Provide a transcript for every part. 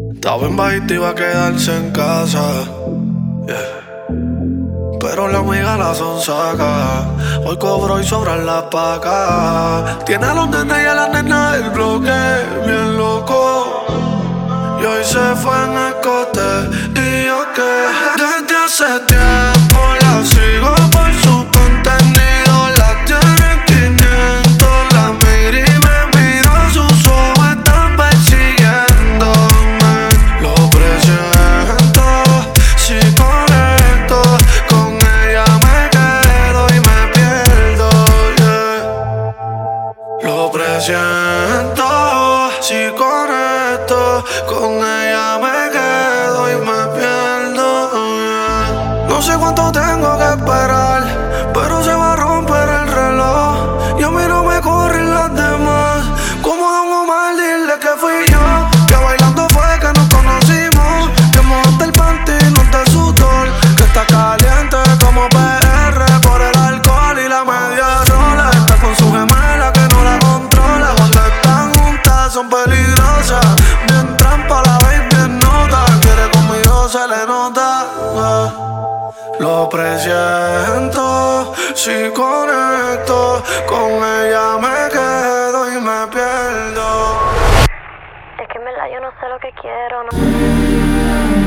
Estaba en bajito y iba a quedarse en casa, yeah. Pero la amiga la sonsaca. Hoy cobro y sobran las pacas. Tiene a los nenes y a la nena del bloque bien loco. Y hoy se fue en escote. Y yo que desde hace tiempo la sigo por su contenido. La tiene 500, la miro y me miro. Sus ojos están persiguiéndome. Lo presiento, si conecto con ella me quedo y me pierdo, yeah. Lo presiento, si conecto con ella me quedo y me pierdo, yeah. No sé cuánto tengo que esperar, pero se va a romper el reloj. Y a mí no me corren las demás. Como Don Omar, dile que fui yo, que bailando fue que nos conocimos, que mojaste el panty y no te sudor, que está caliente como PR por el alcohol y la media rola. Está con su gemela que no la controla. Cuando están juntas son peligrosas. Bien trampa la baby, bien nota. Quiere conmigo, se le nota. Lo presiento, si conecto con ella me quedo y me pierdo. Es que en verdad yo no sé lo que quiero, no.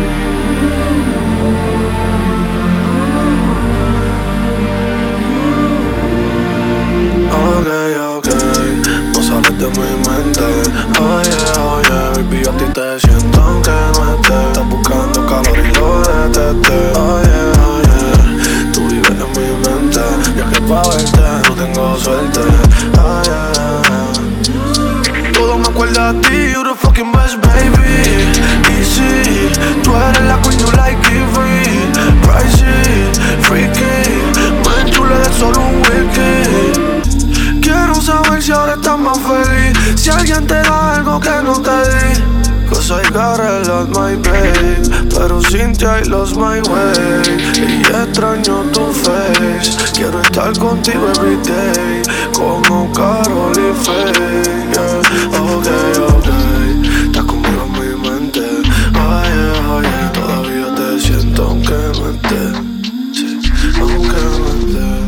Ok, no sales de mi mente. Oye, baby, yo a ti te siento aunque no estés. Estás buscando calor y lo detesté. Oye, tú vives en mi mente. Ya que pa' verte no tengo suerte. Todo me acuerda a ti, you're the fucking best, baby. Easy, tú eres la queen, you like it free. Pricey, freaky, más chula de solo un wiki. Quiero saber si ahora estás más feliz, si alguien te da algo que no te di. Cause I gotta love my babe, pero sin ti I lost my way. Y extraño tu face, quiero estar contigo every day, como Karol y Faye, yeah. Ok, estás conmigo en mi mente. Oye, todavía te siento aunque no estés, sí, aunque no estés.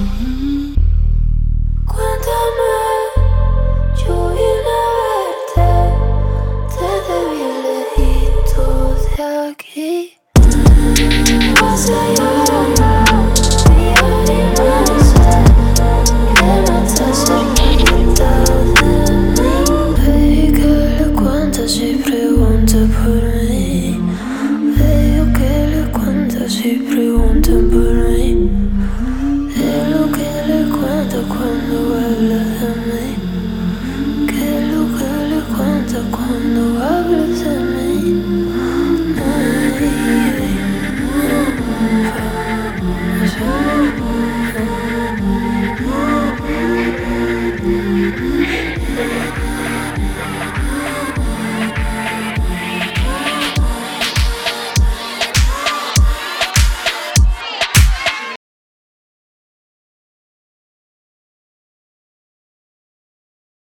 Cuéntame, yo vine a verte desde bien lejitos de aquí.